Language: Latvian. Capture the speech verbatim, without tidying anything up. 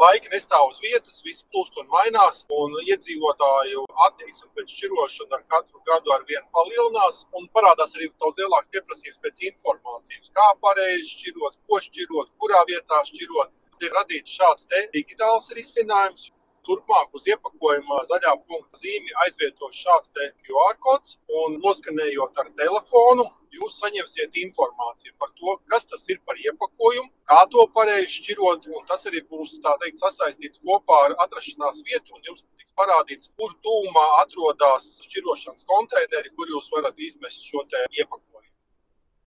laiki nestāv uz vietas, viss plūst un mainās, un iedzīvotāju attieksme pēc šķirošana ar katru gadu ar vienu palielinās, un parādās arī daudz lielāks pieprasījums pēc informācijas, kā pareizi šķirot, ko šķirot, kurā vietā šķirot. Ir radīts šāds te digitāls risinājums. Turpmāk uz iepakojuma zaļā punkta zīmi aizvietos šāds te Q R kods un noskanējot ar telefonu, jūs saņemsiet informāciju par to, kas tas ir par iepakojumu, kā to pareizi šķirot, un tas arī būs, tā teikt, sasaistīts kopā ar atrašanās vietu, un jums tiks parādīts, kur tūmā atrodas šķirošanas konteineri, kur jūs varat izmest šo te iepakojumu.